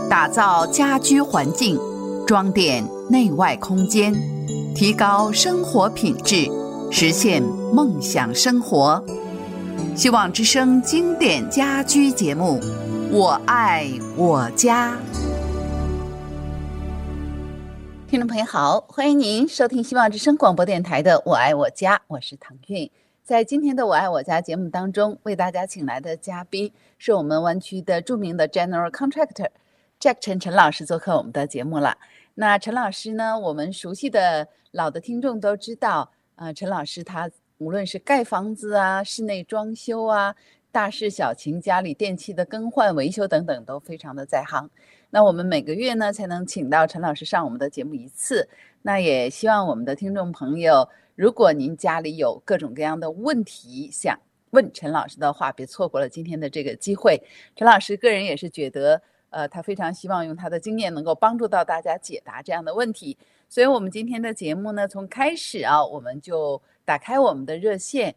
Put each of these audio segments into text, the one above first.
打造家居环境，装点内外空间，提高生活品质，实现梦想生活。希望之声经典家居节目，我爱我家。听众朋友好，欢迎您收听希望之声广播电台的我爱我家，我是唐韵。在今天的我爱我家节目当中，为大家请来的嘉宾是我们湾区的著名的 General Contractor Jack 陈老师做客我们的节目了。那陈老师呢，我们熟悉的老的听众都知道，陈老师他无论是盖房子啊、室内装修啊、大事小情、家里电器的更换维修等等，都非常的在行。那我们每个月呢才能请到陈老师上我们的节目一次。那也希望我们的听众朋友，如果您家里有各种各样的问题想问陈老师的话，别错过了今天的这个机会。陈老师个人也是觉得他非常希望用他的经验能够帮助到大家解答这样的问题。所以我们今天的节目呢，从开始我们就打开我们的热线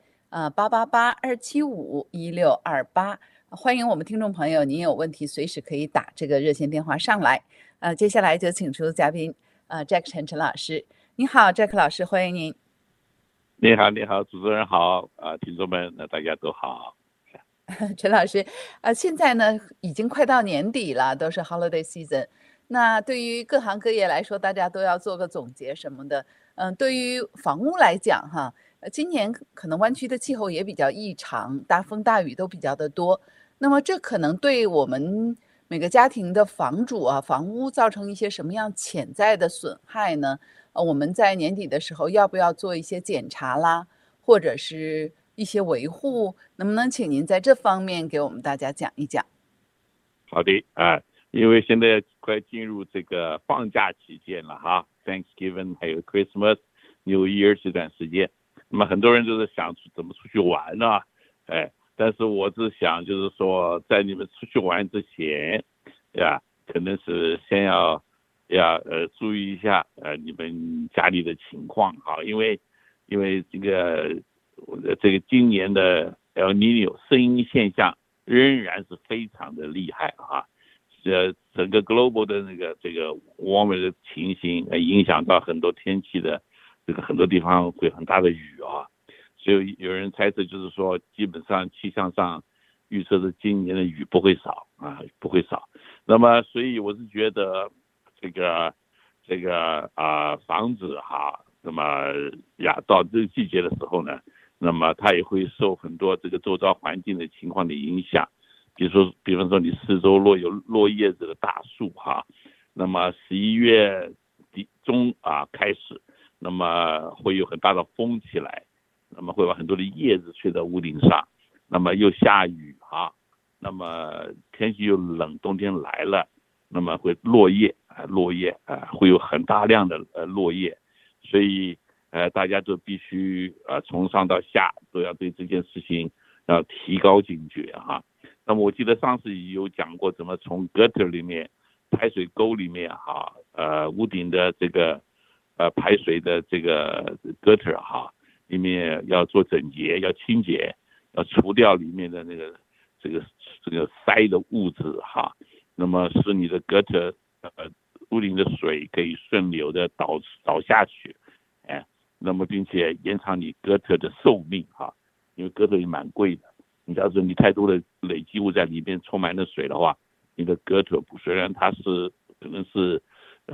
888-275-1628，欢迎我们听众朋友，您有问题随时可以打这个热线电话上来。接下来就请出嘉宾Jack 陈老师。你好 Jack 老师，欢迎您。 你好，你好，主持人好，听众们，大家都好。 陈老师，现在呢已经快到年底了，都是 holiday season。那对于各行各业来说，大家都要做个总结什么的。对于房屋来讲哈，今年可能湾区的气候也比较异常，大风大雨都比较的多。那么这可能对我们每个家庭的房主房屋造成一些什么样潜在的损害呢？我们在年底的时候要不要做一些检查啦，或者是一些维护？能不能请您在这方面给我们大家讲一讲？ 好的因为现在快进入这个放假期间了哈 ，Thanksgiving 还有 Christmas、New Year 这段时间，那么很多人都是想怎么出去玩呢？但是我是想就是说，在你们出去玩之前，可能是先要注意一下你们家里的情况哈，因为这个今年的 El Niño 声音现象仍然是非常的厉害啊，整个 global 的这个 warmer 的情形影响到很多天气的这个很多地方会很大的雨啊，所以有人猜测就是说，基本上气象上预测的今年的雨不会少不会少。那么所以我是觉得这个房子那么到这个季节的时候呢，那么它也会受很多这个周遭环境的情况的影响，比方说你四周若有落叶子的大树那么11月中开始，那么会有很大的风起来，那么会把很多的叶子吹到屋顶上，那么又下雨那么天气又冷，冬天来了，那么会落叶会有很大量的落叶，所以大家都必须从上到下都要对这件事情要提高警觉那么我记得上次有讲过怎么从 gutter 里面排水沟里面屋顶的这个排水的这个 gutter 里面要做整洁，要清洁，要除掉里面的这个塞的物质那么使你的 gutter 屋顶的水可以顺流的导下去那么并且延长你 gutter 的寿命因为 gutter 也蛮贵的，你假如说你太多的累积物在里面充满了水的话，你的 gutter 虽然它是可能是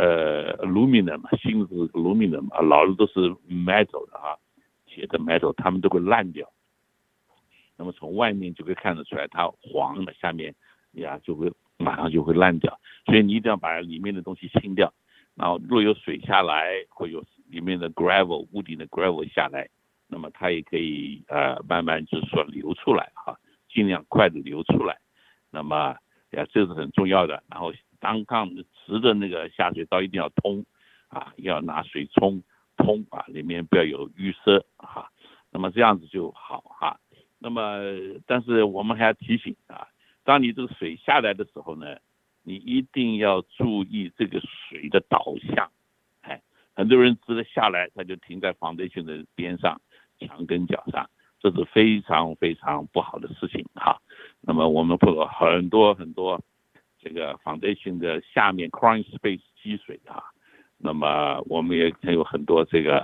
aluminum 新的 aluminum 老的都是 metal 的铁的 metal， 它们都会烂掉，那么从外面就会看得出来它黄了，下面就会马上就会烂掉，所以你一定要把里面的东西清掉，然后若有水下来，会有里面的 gravel 屋顶的 gravel 下来，那么它也可以慢慢就是说流出来尽量快的流出来，那么这是很重要的。然后当直的那个下水道一定要通要拿水通里面不要有淤塞那么这样子就好那么但是我们还要提醒当你这个水下来的时候呢，你一定要注意这个水的导向很多人直的下来，他就停在 foundation 的边上墙根角上，这是非常非常不好的事情那么我们碰到很多这个 foundation 的下面 crawling space 积水啊，那么我们也有很多这个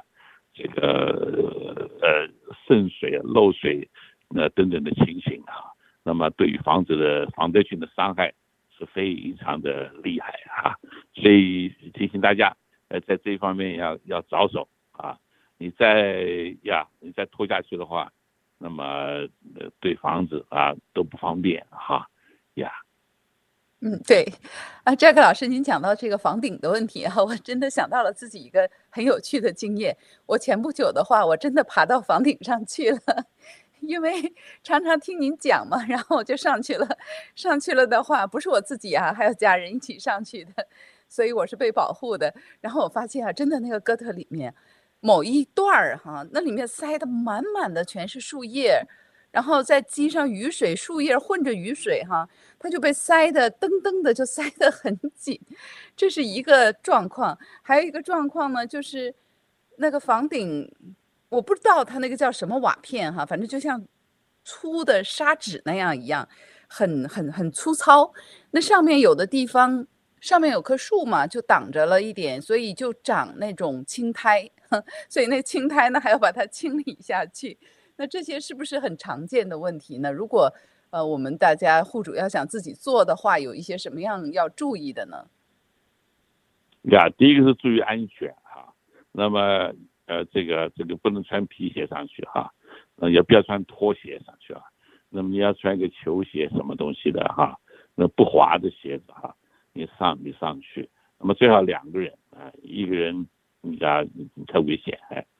渗水、漏水等等的情形啊，那么对于房子的 foundation 的伤害是非常的厉害啊，所以提醒大家在这一方面要着手啊，你再拖下去的话，那么对房子啊都不方便哈呀。 对，Jack 老师，您讲到这个房顶的问题我真的想到了自己一个很有趣的经验。我前不久的话，我真的爬到房顶上去了，因为常常听您讲嘛，然后我就上去了。上去了的话，不是我自己还有家人一起上去的，所以我是被保护的。然后我发现真的那个哥特里面某一段儿那里面塞得满满的全是树叶。然后再积上雨水，树叶混着雨水它就被塞得噔噔的就塞得很紧，这是一个状况。还有一个状况呢，就是那个房顶，我不知道它那个叫什么瓦片反正就像粗的砂纸那样一样，很粗糙。那上面有的地方上面有棵树嘛，就挡着了一点，所以就长那种青苔，所以那青苔呢还要把它清理下去。那这些是不是很常见的问题呢？如果我们大家户主要想自己做的话，有一些什么样要注意的呢？ 第一个是注意安全那么这个不能穿皮鞋上去也不要穿拖鞋上去那么你要穿一个球鞋什么东西的那不滑的鞋子你上去，那么最好2个人一个人你太危险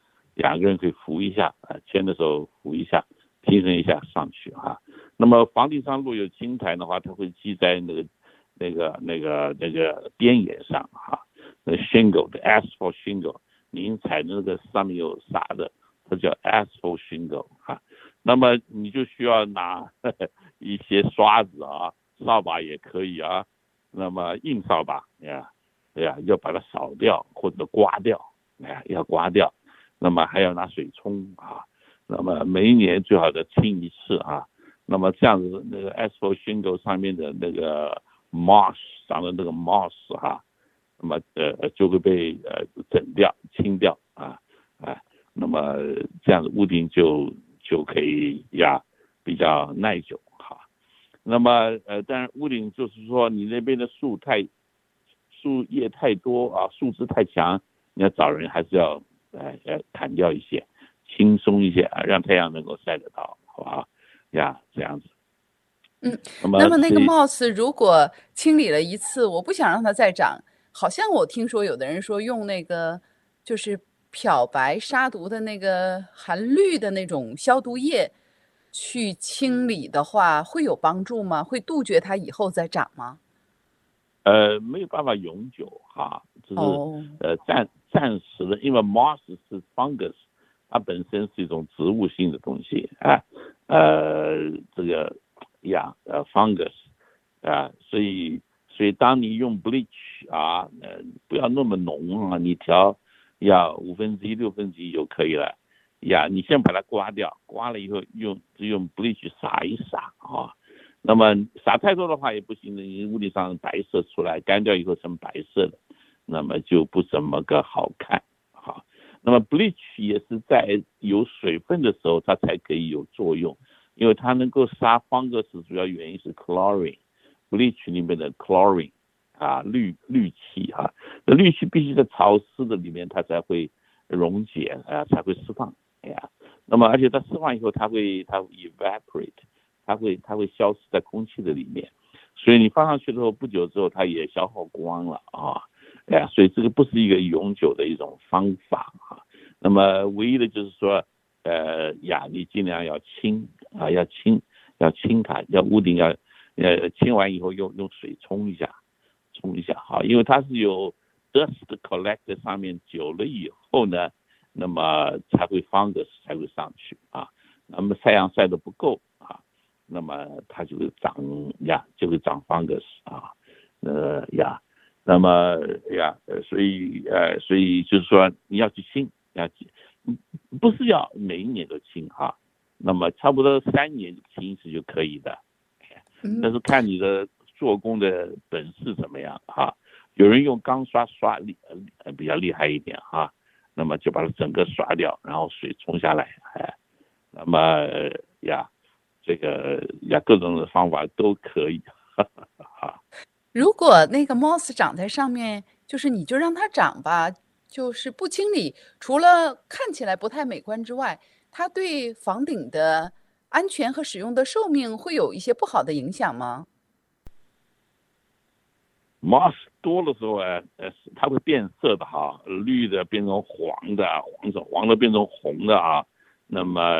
2个人可以扶一下牵的时候扶一下，平衡一下上去那么房顶上如果有青苔的话，它会积在那个边沿上那 shingle 的 asphalt shingle， 您踩的那个上面有沙的，它叫 asphalt shingle 那么你就需要拿一些刷子扫把也可以那么硬扫把要把它扫掉或者刮掉要刮掉。那么还要拿水冲那么每一年最好的清一次那么这样子那个 asphalt shingle 上面的那个 moss 长的那个 moss 那么就会被清掉那么这样子屋顶就可以比较耐久那么当然屋顶就是说你那边的树叶太多树枝太强，你要找人还是要砍掉一些，轻松一些让太阳能够晒得到，好吧？这样子。 那么那个 moss 如果清理了一次，我不想让它再长，好像我听说有的人说用那个就是漂白杀毒的那个含氯的那种消毒液去清理的话，会有帮助吗？会杜绝它以后再长吗？ 没有办法永久只是暂时的，因为 moss 是 fungus， 它本身是一种植物性的东西这个fungus 所以当你用 bleach 不要那么浓你调1/5、1/6就可以了你先把它刮掉，刮了以后用 bleach 撒一撒那么撒太多的话也不行的，你屋顶上白色出来，干掉以后成白色的，那么就不怎么个好看那么 bleach 也是在有水分的时候它才可以有作用，因为它能够杀 fungus， 主要原因是 chlorine， bleach 里面的 chlorine 氯气那氯气必须在潮湿的里面它才会溶解才会释放那么而且它释放以后它会 evaporate， 它会消失在空气的里面，所以你放上去之后不久之后它也消耗光了所以这个不是一个永久的一种方法那么唯一的就是说你尽量要清要清它，屋顶要清完以后用水冲一下因为它是有 dust collect 在上面，久了以后呢，那么才会 fungus 才会上去那么太阳晒得不够那么它就会长fungus 那么所以就是说你要去清不是要每一年都清那么差不多3年清一次就可以的但是看你的做工的本事怎么样哈。有人用钢刷比较厉害一点哈，那么就把它整个刷掉，然后水冲下来，那么这个各种的方法都可以。 如果那个 moss 长在上面，就是你就让它长吧，就是不清理，除了看起来不太美观之外，它对房顶的安全和使用的寿命会有一些不好的影响吗？ moss 多的时候它会变色的哈，绿的变成黄的，黄的变成红的啊，那么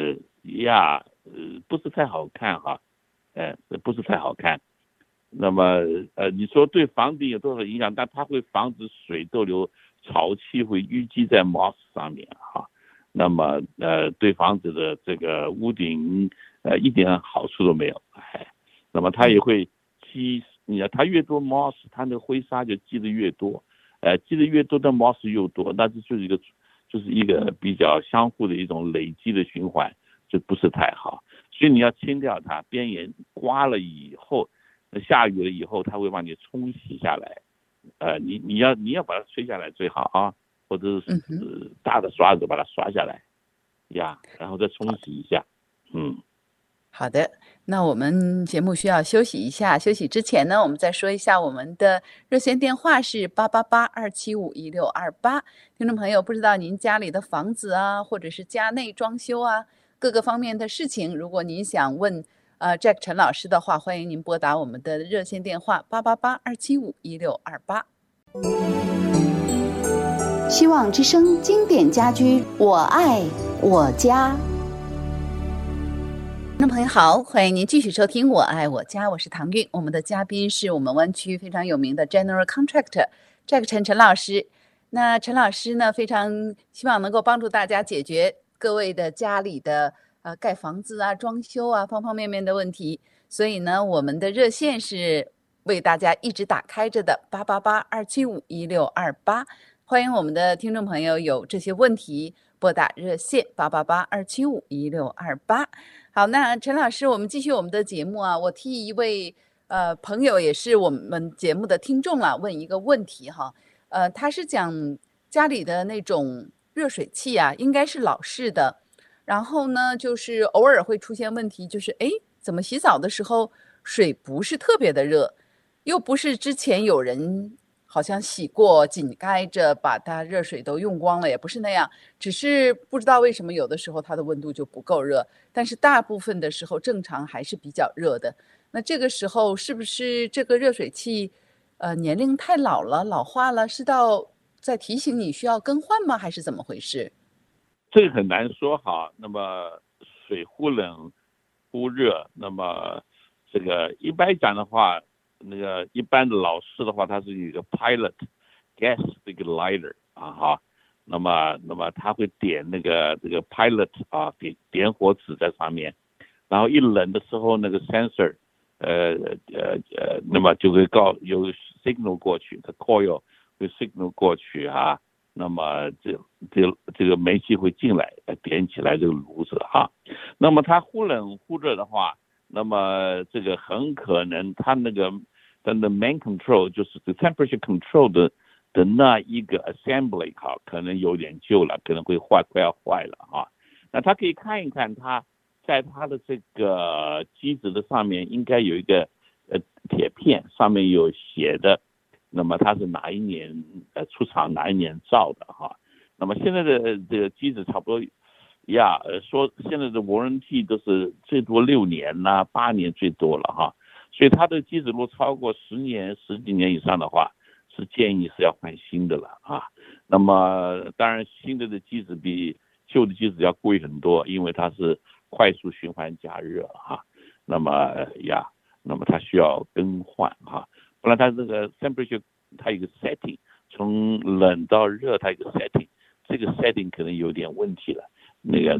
不是太好看哈，不是太好看。那么你说对房顶有多少影响？但它会防止水逗留，潮气会淤积在 moss 上面哈。那么对房子的这个屋顶一点好处都没有。那么它也会积，它越多 moss， 它的灰沙就积得越多，积得越多的 moss 又多，那这就是一个比较相互的一种累积的循环，就不是太好。所以你要清掉它，边沿刮了以后。下雨了以后，它会把你冲洗下来，你要把它吹下来最好啊，或者是大的刷子把它刷下来，然后再冲洗一下。 好的，那我们节目需要休息一下，休息之前呢，我们再说一下我们的热线电话是888-275-1628。听众朋友，不知道您家里的房子啊，或者是家内装修啊，各个方面的事情，如果您想问Jack 陈老师的话，欢迎您拨打我们的热线电话888-275-1628。 希望之声经典家居，我爱我家。 听众朋友好，欢迎您继续收听我爱我家，我是唐韵。我们的嘉宾是我们湾区非常有名的 General Contractor Jack 陈老师。那陈老师呢，非常希望能够帮助大家解决各位的家里的盖房子啊、装修啊方方面面的问题，所以呢，我们的热线是为大家一直打开着的888-275-1628。欢迎我们的听众朋友有这些问题拨打热线888-275-1628。好，那陈老师，我们继续我们的节目啊。我替一位朋友，也是我们节目的听众了，问一个问题哈。他是讲家里的那种热水器啊，应该是老式的，然后呢，就是偶尔会出现问题，就是怎么洗澡的时候水不是特别的热，又不是之前有人好像洗过紧盖着把它热水都用光了，也不是那样，只是不知道为什么有的时候它的温度就不够热，但是大部分的时候正常还是比较热的。那这个时候是不是这个热水器年龄太老了，老化了，是在提醒你需要更换吗？还是怎么回事？ 这个很难说哈。那么水忽冷忽热，那么这个一般讲的话，那个一般的老式的话，它是有一个 pilot gas 这个 lighter 那么它会点这个 pilot 点火纸在上面，然后一冷的时候那个 sensor 那么就会有 signal 过去，它 coil 会 signal 过去那么这个煤气会进来点起来这个炉子那么它忽冷忽热的话，那么这个很可能它的 main control 就是 the temperature control 的那一个 assembly 可能有点旧了，可能会快要坏了那他可以看一看，它在它的这个机子的上面应该有一个铁片，上面有写的，那么它是哪一年出厂，哪一年造的那么现在的这个机子差不多说现在的 warranty 都是最多6年8年最多了所以它的机子如果超过10年10几年以上的话，是建议是要换新的了那么当然新的机子比旧的机子要贵很多，因为它是快速循环加热那么它需要更换不然它这个 temperature 它有一个 setting， 从冷到热它有一个 setting， 这个 setting 可能有点问题了，那个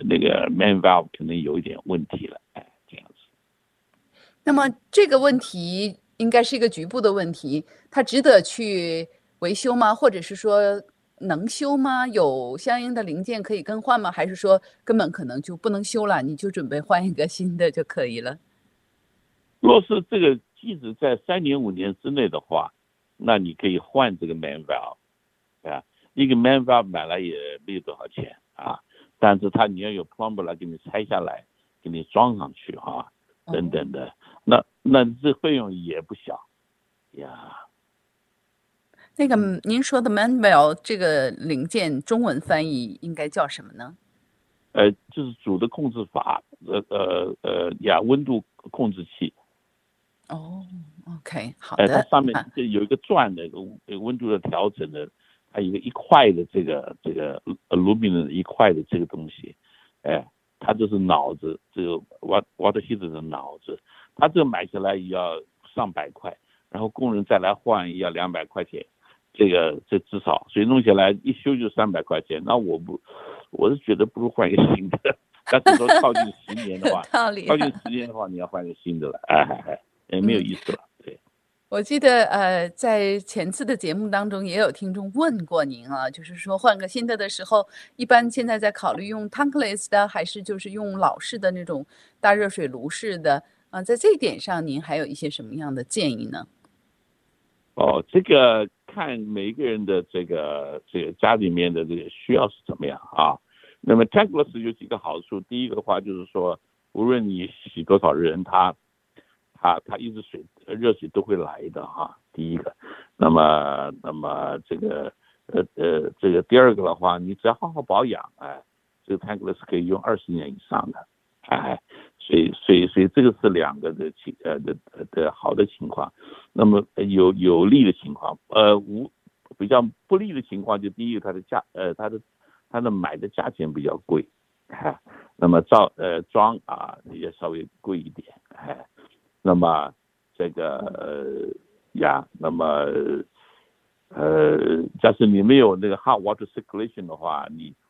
main valve 可能有一点问题了这样子。 那么这个问题应该是一个局部的问题，它值得去维修吗？或者是说能修吗？有相应的零件可以更换吗？还是说根本可能就不能修了，你就准备换一个新的就可以了？ 若是这个机子在3年5年之内的话，那你可以换这个 main valve 啊，一个 main valve 买来也没有多少钱啊，但是你要有 plumber 来给你拆下来，给你装上去啊，等等的，那这费用也不小呀。 那个您说的 manual 这个零件中文翻译应该叫什么呢？ 就是主的控制法，温度控制器。 OK， 好的。 它上面就有一个转的温度的调整的，它有一块的这个 aluminum 一块的这个东西，它就是脑子，这个 water heater 的脑子，它这个买下来也要上百块，然后工人再来换也要200块钱，这至少，所以弄下来一修就300块钱。那我是觉得不如换一个新的，但是说靠近10年的话，靠近10年的话，你要换一个新的了，没有意思了。对， 我记得在前次的节目当中也有听众问过您啊，就是说换个新的时候，一般现在在考虑用 tankless 的，还是就是用老式的那种大热水炉式的在这一点上您还有一些什么样的建议呢？ 这个看每一个人的这个家里面的这个需要是怎么样啊。那么 tankless 有几个好处，第一个的话就是说，无论你洗多少人，它一直热水都会来的哈。第一个，那么这个第二个的话，你只要好好保养，这个 tankless 可以用20年以上的，所以这个是两个的好的情况。那么有利的情况，比较不利的情况，就第一个它的买的价钱比较贵，那么装也稍微贵一点，那么这个那么假设你没有那个 hot water circulation 的话，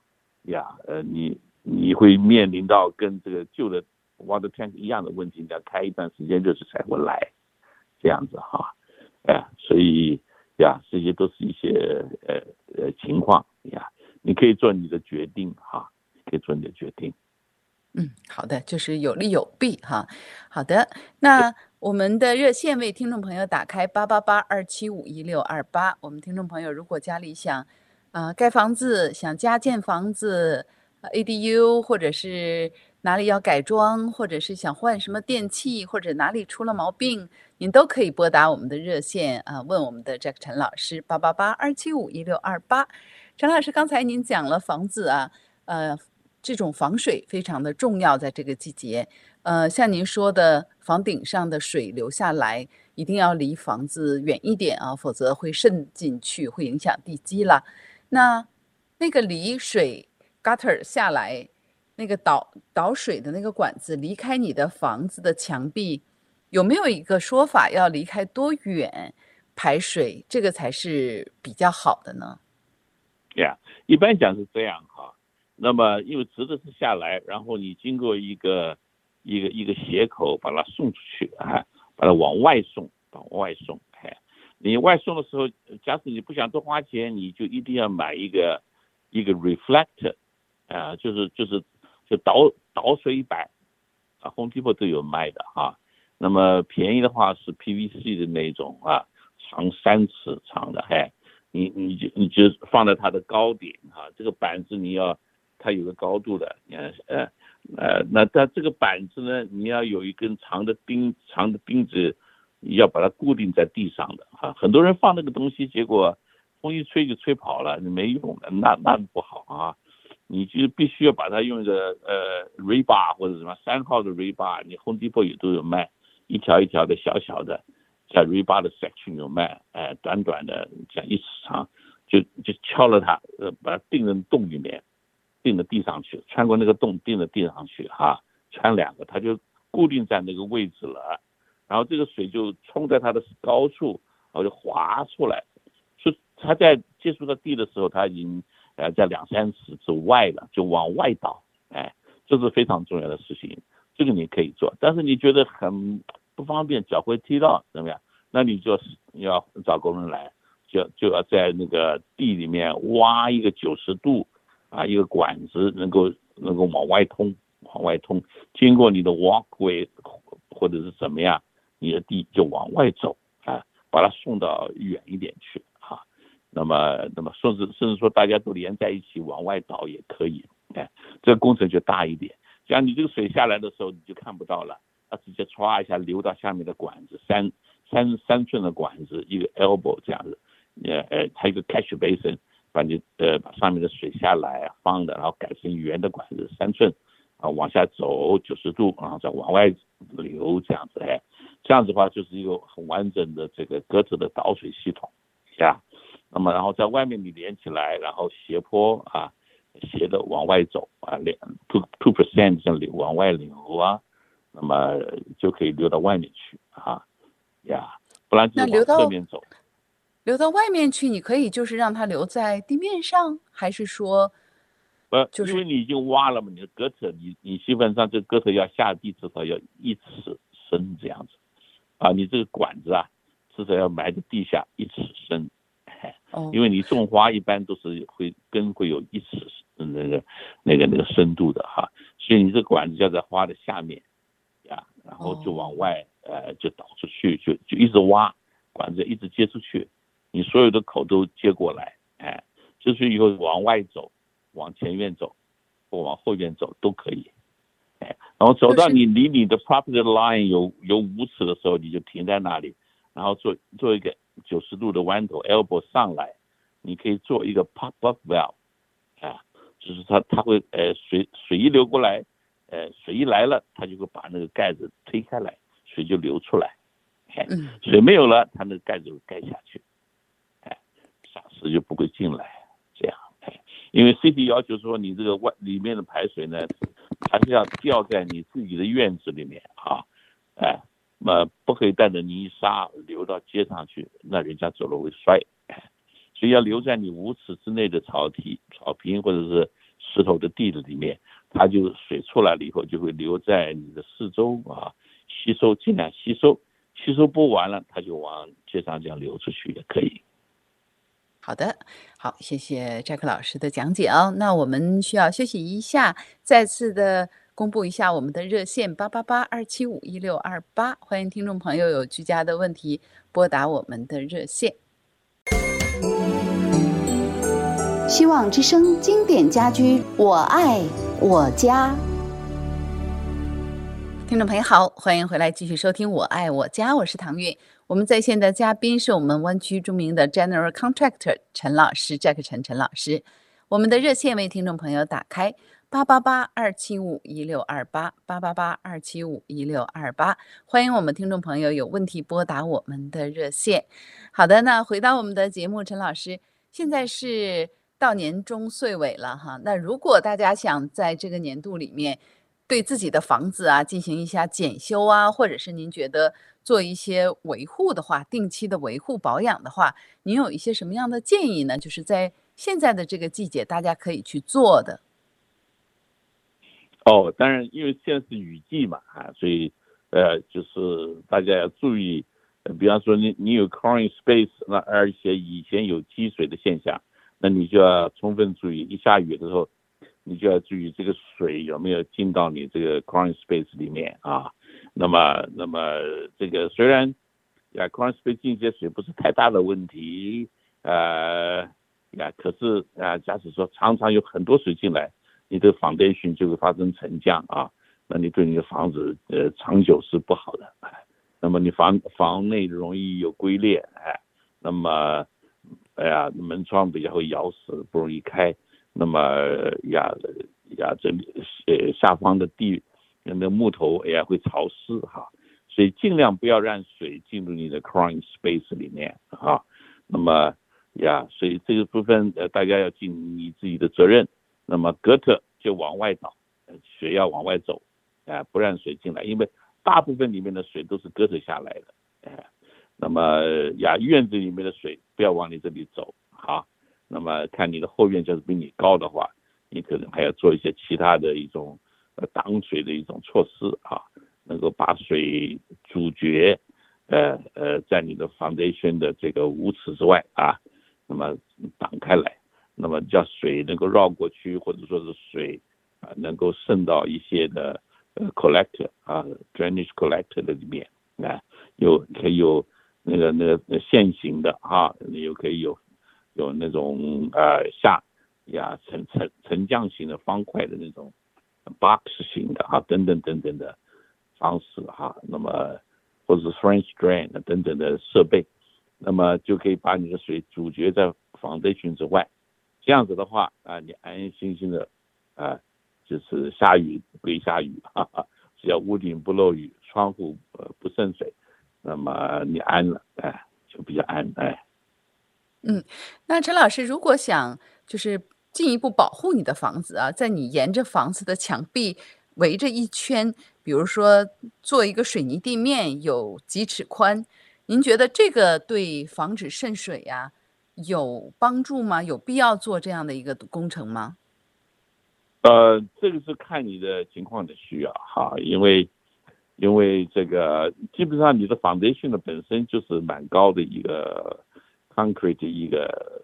你会面临到跟这个旧的 water tank 一样的问题，你要开一段时间热水才会来，这样子哈，所以这些都是一些情况你可以做你的决定哈，可以做你的决定。 好的，就是有利有弊哈。好的，那我们的热线为听众朋友打开888-275-1628。我们听众朋友如果家里想盖房子，想加建房子ADU， 或者是哪里要改装，或者是想换什么电器，或者哪里出了毛病，您都可以拨打我们的热线问我们的这个陈老师888-275-1628。陈老师，刚才您讲了房子这种防水非常的重要，在这个季节，像您说的，房顶上的水流下来，一定要离房子远一点否则会渗进去，会影响地基了。那个离水 gutter 下来，那个导水的那个管子离开你的房子的墙壁，有没有一个说法要离开多远排水，这个才是比较好的呢？ 一般讲是这样哈。那么因为直的是下来，然后你经过一个斜口把它送出去把它往外送，你外送的时候，假使你不想多花钱，你就一定要买一个 reflector 就导水板Home Depot 都有卖的那么便宜的话是 PVC 的那种长3尺长的你就放在它的高点这个板子它有个高度的那它这个板子呢，你要有一根长的钉子，要把它固定在地上的很多人放那个东西，结果风一吹就吹跑了，没用的，那不好你就必须要把它用一个rebar 或者什么3号的 rebar， 你 Home Depot 也都有卖，一条一条的小小的，像 rebar 的 section 有卖，短短的像1尺长，就敲了它，把它钉在洞里面，钉在地上去，穿过那个洞钉在地上去穿2个，它就固定在那个位置了，然后这个水就冲在它的高处，然后就滑出来，所以它在接触到地的时候，它已经在2-3尺之外了，就往外倒，这是非常重要的事情，这个你可以做，但是你觉得很不方便，脚会踢到怎么样？那你就要找工人来，就要在那个地里面挖一个90度一个管子，能够往外通，经过你的 walkway 或者是怎么样， 你的地就往外走啊，把它送到远一点去啊。那么甚至说大家都连在一起往外倒也可以，哎，这个工程就大一点。像你这个水下来的时候你就看不到了，它直接唰一下流到下面的管子，三寸的管子，一个 elbow 这样子，它一个 catch basin， 把上面的水下来方的，然后改成圆的管子3寸啊，往下走90度，然后再往外流这样子，这样子的话就是一个很完整的这个格子的导水系统呀。那么然后在外面你连起来，然后斜坡啊，斜的往外走啊，2% 这样流往外流啊，那么就可以流到外面去啊呀，不然就往侧面走。 流到外面去，你可以就是让它留在地面上，还是说？ 因为你已经挖了嘛，你的隔扯，你基本上这个隔扯要下地至少要1尺深这样子，啊，你这个管子啊，至少要埋在地下1尺深，因为你种花一般都是根会有1尺那个深度的哈，所以你这个管子要在花的下面呀，然后就往外就导出去，就一直挖，管子一直接出去，你所有的口都接过来，接出去以后往外走。往前面走或往后面走都可以，然后走到你离你的 property line 有5尺的时候，你就停在那里，然后做一个90度的弯头 elbow 上来，你可以做一个 pop up valve， 就是它会水一流过来，水一来了，它就会把那个盖子推开来，水就流出来，水没有了，它那个盖子就盖下去，沙石就不会进来，这样。因为 City 要求说你这个里面的排水呢，还是要吊在你自己的院子里面啊，不可以带着泥沙流到街上去，那人家走路会摔，所以要留在你5尺之内的草坪或者是石头的地里面，它就水出来了以后就会留在你的四周啊，尽量吸收不完了，它就往街上这样流出去也可以。 好的，好，谢谢 Jack 老师的讲解啊。那我们需要休息一下，再次的公布一下我们的热线888-275-1628，欢迎听众朋友有居家的问题拨打我们的热线。 希望之声经典家居，我爱我家。 听众朋友好，欢迎回来继续收听我爱我家，我是唐韵。我们在线的嘉宾是我们湾区著名的 General Contractor 陈老师 Jack 陈老师。我们的热线为听众朋友打开888-275-1628，888-275-1628，欢迎我们听众朋友有问题拨打我们的热线。好的，那回到我们的节目，陈老师，现在是到年终岁尾了哈，那如果大家想在这个年度里面对自己的房子啊进行一下检修啊，或者是您觉得做一些维护的话，定期的维护保养的话，您有一些什么样的建议呢？就是在现在的这个季节大家可以去做的。 当然因为现在是雨季嘛所以就是大家要注意，比方说你有 crawling space， 那而且以前有积水的现象，那你就要充分注意，一下雨的时候你就要注意这个水有没有进到你这个 crawling space 里面啊。那么这个虽然crawling space 进些水不是太大的问题，可是假使说常常有很多水进来，你的 foundation 就会发生沉降啊，那你对你的房子长久是不好的，那么你房内容易有龟裂，那么门窗比较会咬死，不容易开，那么这下方的地那木头也会潮湿哈，所以尽量不要让水进入你的 crawling space 里面啊。那么所以这个部分大家要尽你自己的责任。那么隔特就往外倒，水要往外走，不让水进来，因为大部分里面的水都是隔特下来的，那么院子里面的水不要往你这里走啊。那么看你的后院就是比你高的话，你可能还要做一些其他的一种挡水的一种措施啊，能够把水阻绝在你的 foundation 的这个5尺之外啊，那么挡开来，那么叫水能够绕过去，或者说是水能够渗到一些的collector drainage collector 的里面可以有那个线形的啊，又可以有那种沉降型的方块的那种 box 型的啊，等等等等的方式哈，那么或者是 French drain 等等的设备，那么就可以把你的水阻绝在 foundation 之外。这样子的话啊，你安安心心的啊，就是下雨归下雨，哈哈，只要屋顶不漏雨，窗户不渗水，那么你安了，就比较安， 那陈老师如果想就是进一步保护你的房子啊，在你沿着房子的墙壁围着一圈，比如说做一个水泥地面有几尺宽，您觉得这个对防止渗水呀，有帮助吗？有必要做这样的一个工程吗？ 这个是看你的情况的需要哈，因为这个基本上你的 foundation 的本身就是蛮高的一个 concrete 的一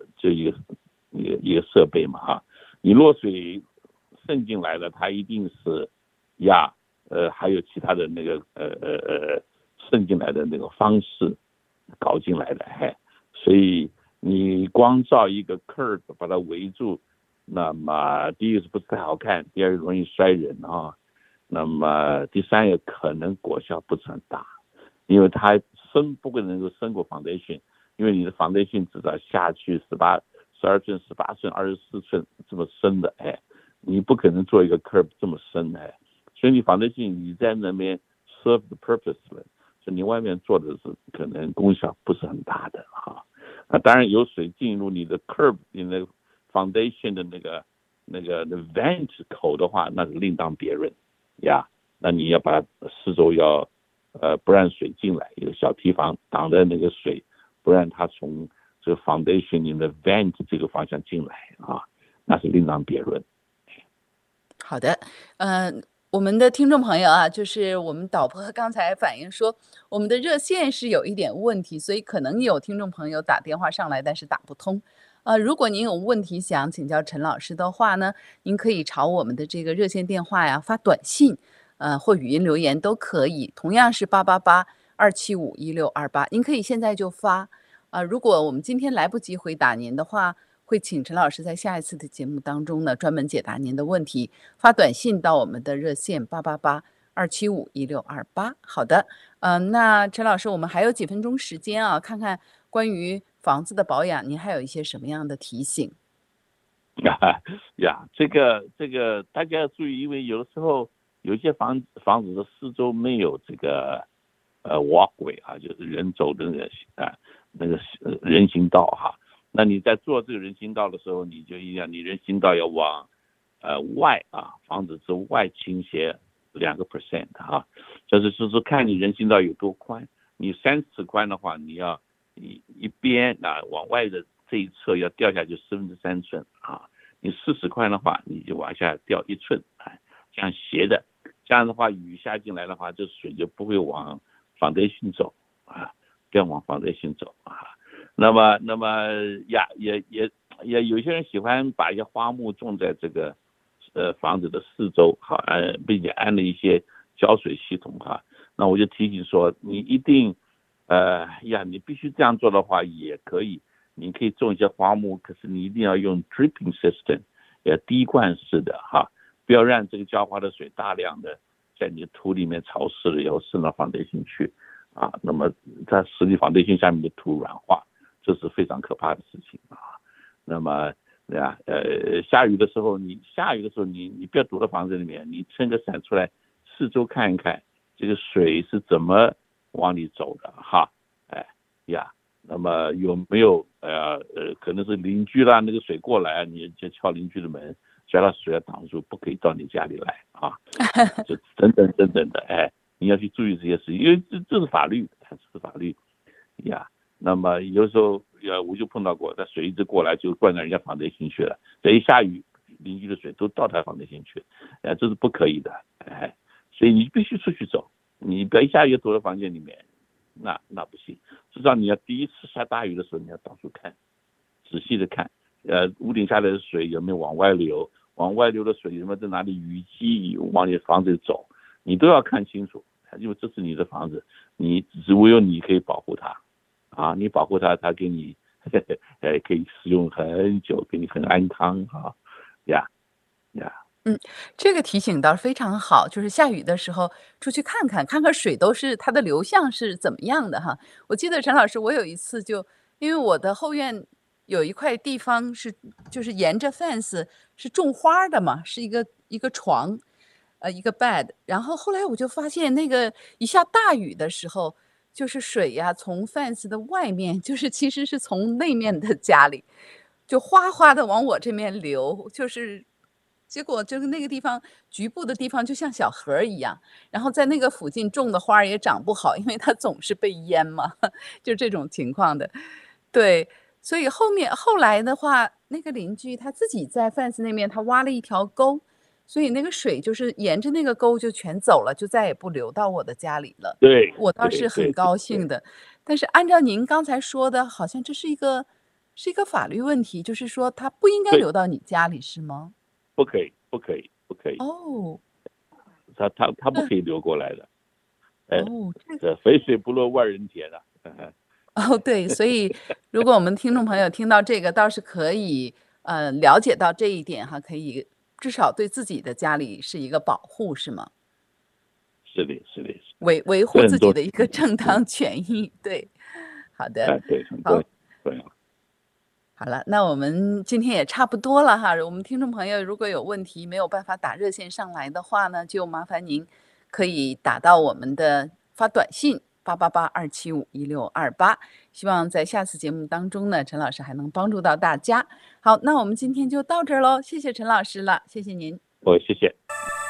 个设备嘛哈，你落水渗进来了，它一定是还有其他的那个渗进来的那个方式搞进来的，所以你光造一个 curve 把它围住，那么第一个是不是太好看，第二个容易摔人啊，那么第三个可能果效不是很大，因为它不可能够深过 foundation， 因为你的 foundation 至少下去12寸、18寸、24寸这么深的，你不可能做一个 curve 这么深，所以你 foundation 你在那边 serve the purpose 了，所以你外面做的是可能功效不是很大的哈。当然有水进入你的 curve， 你的 foundation 的那个 vent 口的话，那是另当别论那你要把四周要不让水进来，有小堤防挡着那个水，不让它从这个 foundation 你的 vent 这个方向进来啊，那是另当别论。 好的，我们的听众朋友啊，就是我们导播刚才反映说，我们的热线是有一点问题，所以可能有听众朋友打电话上来，但是打不通。如果您有问题想请教陈老师的话呢，您可以朝我们的这个热线电话呀发短信，或语音留言都可以，同样是888-275-1628，您可以现在就发。如果我们今天来不及回答您的话，会请陈老师在下一次的节目当中呢，专门解答您的问题。发短信到我们的热线888-275-1628。好的，那陈老师，我们还有几分钟时间啊，看看关于房子的保养，您还有一些什么样的提醒？ 这个大家要注意，因为有的时候有一些房子的四周没有这个walkway 啊，就是人走的那个人行道哈。那你在做这个人行道的时候，你就一样，你人行道要往外啊，房子之外倾斜2% 哈，就是看你人行道有多宽。你3尺宽的话，你要一边往外的这一侧要掉下去3/4寸啊。你40宽的话，你就往下掉1寸，这样斜的，这样的话雨下进来的话，这水就不会往 foundation 走啊，不要往 foundation 走啊。那么也有些人喜欢把一些花木种在这个房子的四周哈，并且安了一些浇水系统哈。那我就提醒说，你一定你必须这样做的话也可以，你可以种一些花木，可是你一定要用 dripping system， 滴灌式的哈，不要让这个浇花的水大量的在你的土里面潮湿了以后渗到foundation去啊，那么在实际foundation下面的土软化，这是非常可怕的事情啊。那么下雨的时候你不要躲到房子里面，你撑个伞出来四周看一看，这个水是怎么往里走的哈。那么有没有可能是邻居啦，那个水过来你就敲邻居的门，叫他水要挡住，不可以到你家里来啊，就等等的，你要去注意这些事情，因为这是法律，它是法律那么有时候我就碰到过，他水一直过来就灌到人家foundation去了，这一下雨邻居的水都到他foundation去了，这是不可以的，所以你必须出去走，你不要一下雨躲在房间里面，那不行。至少你要第一次下大雨的时候，你要到处看，仔细的看，屋顶下来的水有没有往外流，往外流的水有没有在哪里淤积往你房子里走，你都要看清楚， 因为这是你的房子，你只唯有你可以保护它，啊，你保护它，它给你可以使用很久，给你很安康啊，呀呀， 这个提醒倒是非常好，就是下雨的时候出去看看，看看水都是它的流向是怎么样的哈。我记得陈老师，我有一次就因为我的后院有一块地方是就是沿着 fence 是种花儿的嘛，是一个床，一个 bed。然后后来我就发现那个一下大雨的时候，就是水呀从 fence 的外面，就是其实是从内面的家里，就哗哗的往我这面流，就是结果就是那个地方局部的地方就像小河儿一样，然后在那个附近种的花儿也长不好，因为它总是被淹嘛，就这种情况的。对，所以后来的话，那个邻居他自己在 fence 那面他挖了一条沟，所以那个水就是沿着那个沟就全走了，就再也不流到我的家里了。 对我倒是对对很高兴对的，但是按照您刚才说的，好像这是一个法律问题，就是说它不应该对， 流到你家里，是吗？ 不可以不可以不可以， 哦， 它不那可以流过来的， 哦， 这肥水不落外人田的， 哦，对，所以如果我们听众朋友听到这个，倒是可以了解到这一点哈，可以至少对自己的家里是一个保护，是吗？ 是的是的， 维护这很重自己的一个正当权益，对，好的， 对，很好。 重要， 好了，那我们今天也差不多了哈。我们听众朋友如果有问题没有办法打热线上来的话呢，就麻烦您可以打到我们的发短信888-275-1628。希望在下次节目当中呢，陈老师还能帮助到大家。好，那我们今天就到这儿喽，谢谢陈老师了，谢谢您。 谢谢。